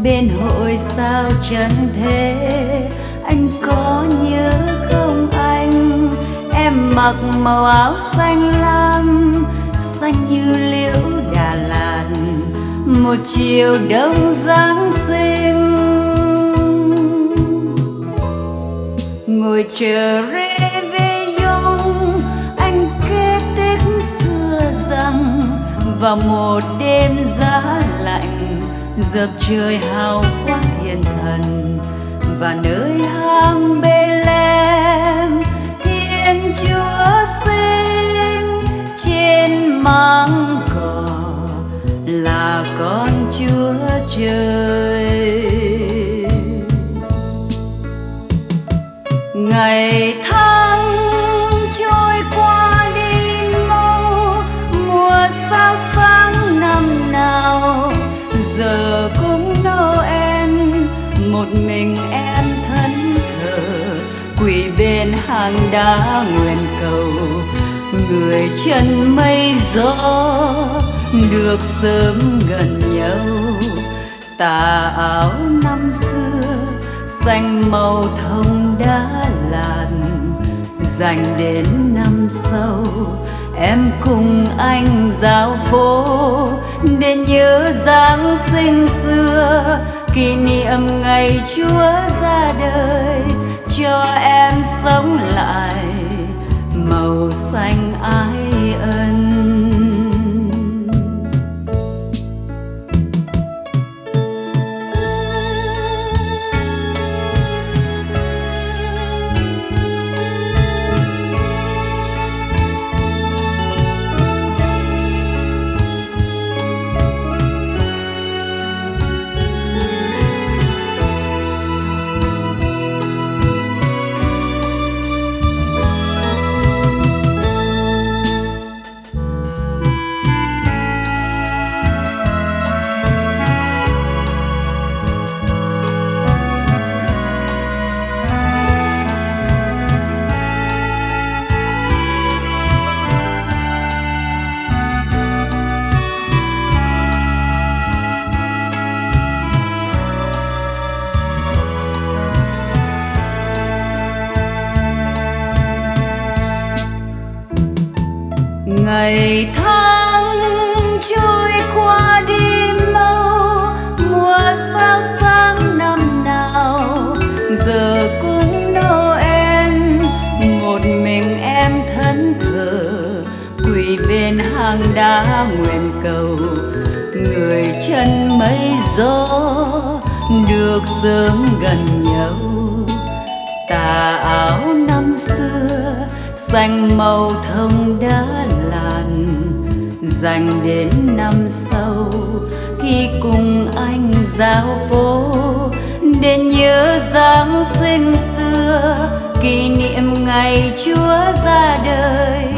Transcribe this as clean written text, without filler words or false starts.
bên hội sao trần thế. Anh có nhớ không anh? Em mặc màu áo xanh lam, xanh như liễu Đà Lạt, một chiều đông Giáng sinh. Ngồi chờ réveillon, anh kể tích xưa rằng vào một đêm giá lạnh, dợp trời hào quang thiên thần, và nơi hang Bê-lem Thiên Chúa sinh trên máng cỏ là con Chúa Trời. Ngày tháng trôi qua đi mau, mùa sao sáng năm nào giờ cũng Noel. Một mình em thẫn thờ quỳ bên hang đá nguyện cầu, người chân mây gió được sớm gần nhau. Tà áo năm xưa xanh màu thông Đà Lạt, dành đến năm sau em cùng anh dạo phố để nhớ Giáng sinh xưa, kỷ niệm ngày Chúa ra đời cho em sống lại màu xanh ái ân. Ngày tháng trôi qua đi mau, mùa sao sáng năm nào giờ cũng Noel. Một mình em thẫn thờ quỳ bên hang đá nguyện cầu, người chân mây gió được sớm gần nhau. Tà áo năm xưa xanh màu thông Đà Lạt, dành đến năm sau khi cùng anh dạo phố để nhớ Giáng sinh xưa, kỷ niệm ngày Chúa ra đời